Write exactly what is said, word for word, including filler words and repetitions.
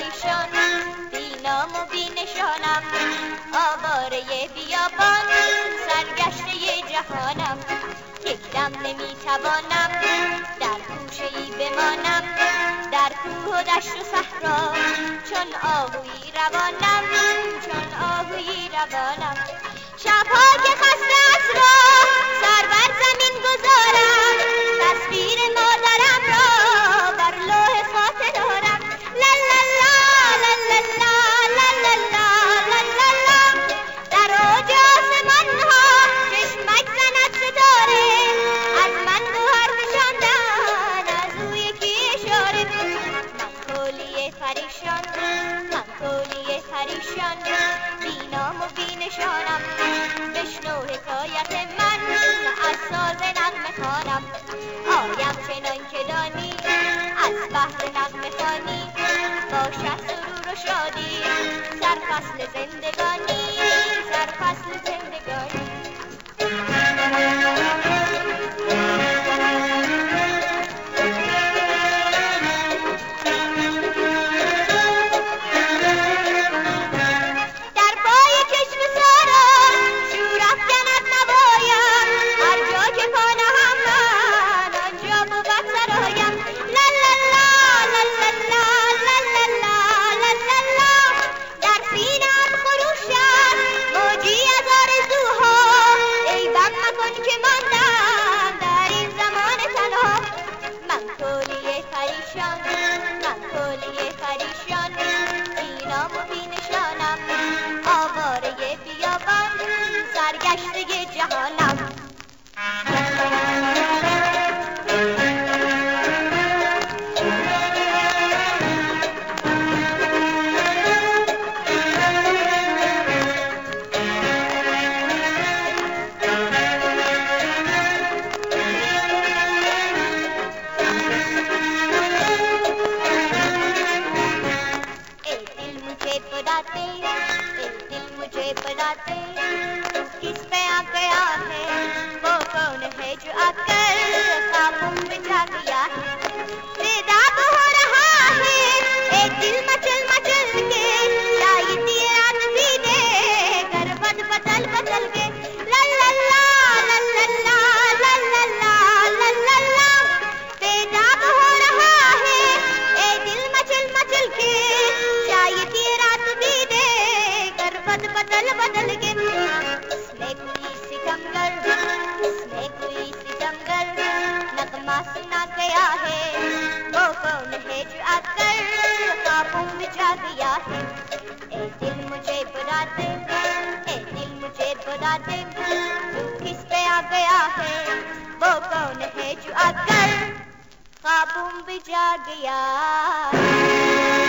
پریشان، بی نام و بی نشانم، آواره بیابان، سرگشته جهانم. یک دم نمیتوانم در گوشه‌ای بمانم، در کوه و دشت و صحرا چون آهویی روانم، چون آهویی روانم. شبها که خسته از راه سر بر زمین گذارم، تصویر مادرم را بر لوح خاطر دارم. لا لا لا لا لا لا لا لا لا لا. در اوج آسمان ها چشمک زند ستاره، از من گوهر فشاندن، از او یکی اشاره. من کولی پریشان، من کولی پریشان، بی نام و بی نشانم. بشنو حکایت من، از ساز نغمه خوانم. آیم چنان که دانی از بحر نغمه خوانی، باشد سرور و شادی سرفصل زندگانی، سرفصل زندگانی. سرگشته جهانم. बताते किस पे आ गया है, वो कौन है जो आकर ख्वाबों में जा गया है। बेदाग हो रहा है एक दिल मचल मचल के, शायद ये रात भी दे कर बद बदल बदल के। ला ला ला ला ला ला ला ला ला ला ला। बेदाग हो रहा है एक दिल मचल मचल के, शायद ये रात भी दे कर बद बदल बदल के। इसमें कोई सितमगर, इसमें कोई सितमगर नगमा सुना गया है, वो कौन है जो आकर ख्वाबों में जा गया है। ए दिल मुझे बुला दे, ए दिल मुझे बुला दे, तू किस पे आ गया है, वो कौन है जो आकर ख्वाबों में जा गया है।